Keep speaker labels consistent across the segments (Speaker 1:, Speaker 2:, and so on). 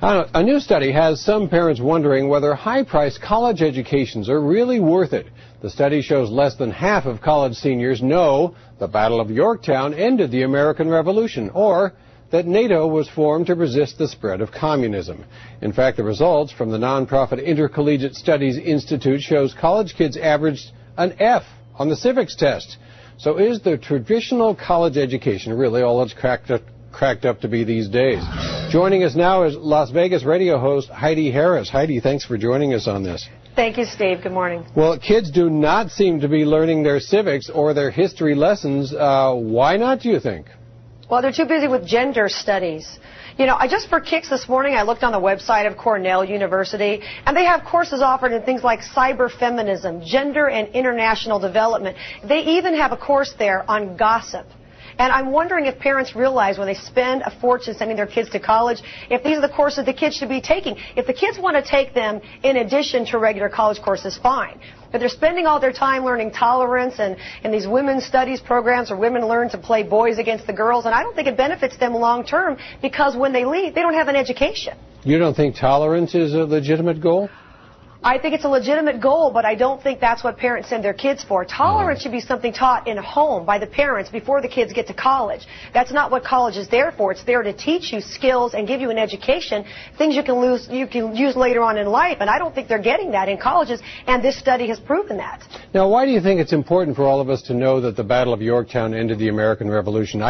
Speaker 1: A new study has some parents wondering whether high-priced college educations are really worth it. The study shows less than half of college seniors know the Battle of Yorktown ended the American Revolution, or that NATO was formed to resist the spread of communism. In fact, the results from the nonprofit Intercollegiate Studies Institute shows college kids averaged an F on the civics test. So is the traditional college education really all it's cracked up to be these days? Joining us now is Las Vegas radio host Heidi Harris. Heidi, thanks for joining us on this.
Speaker 2: Thank you, Steve. Good morning.
Speaker 1: Well, kids do not seem to be learning their civics or their history lessons. Why not, do you think?
Speaker 2: Well, they're too busy with gender studies. You know, just for kicks this morning, I looked on the website of Cornell University, and they have courses offered in things like cyber feminism, gender and international development. They even have a course there on gossip. And I'm wondering if parents realize when they spend a fortune sending their kids to college, if these are the courses the kids should be taking. If the kids want to take them in addition to regular college courses, fine. But they're spending all their time learning tolerance and these women's studies programs where women learn to play boys against the girls, and I don't think it benefits them long term because when they leave, they don't have an education.
Speaker 1: You don't think tolerance is a legitimate goal?
Speaker 2: I think it's a legitimate goal, but I don't think that's what parents send their kids for. Tolerance should be something taught in a home by the parents before the kids get to college. That's not what college is there for. It's there to teach you skills and give you an education, things you can use later on in life, and I don't think they're getting that in colleges, and this study has proven that.
Speaker 1: Now, why do you think it's important for all of us to know that the Battle of Yorktown ended the American Revolution?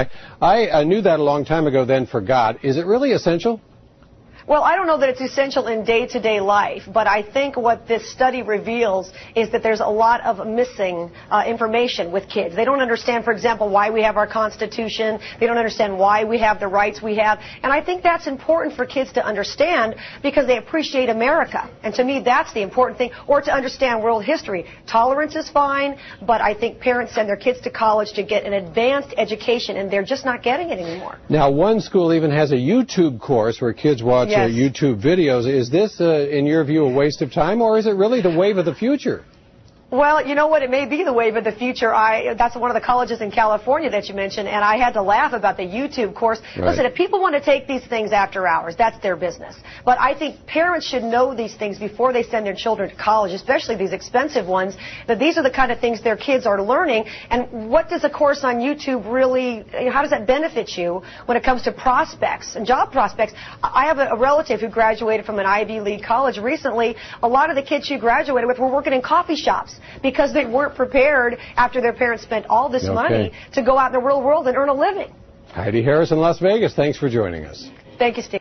Speaker 1: I knew that a long time ago, then forgot. Is it really essential?
Speaker 2: Well, I don't know that it's essential in day-to-day life, but I think what this study reveals is that there's a lot of missing information with kids. They don't understand, for example, why we have our Constitution. They don't understand why we have the rights we have. And I think that's important for kids to understand because they appreciate America. And to me, that's the important thing. Or to understand world history. Tolerance is fine, but I think parents send their kids to college to get an advanced education, and they're just not getting it anymore.
Speaker 1: Now, one school even has a YouTube course where kids watch YouTube videos. Is this, in your view, a waste of time, or is it really the wave of the future?
Speaker 2: Well, you know what? It may be the wave of the future. That's one of the colleges in California that you mentioned, and I had to laugh about the YouTube course. Right. Listen, if people want to take these things after hours, that's their business. But I think parents should know these things before they send their children to college, especially these expensive ones, that these are the kind of things their kids are learning. And what does a course on YouTube really, how does that benefit you when it comes to prospects and job prospects? I have a relative who graduated from an Ivy League college recently. A lot of the kids she graduated with were working in coffee shops, because they weren't prepared after their parents spent all this money to go out in the real world and earn a living.
Speaker 1: Heidi Harris in Las Vegas, thanks for joining us.
Speaker 2: Thank you, Steve.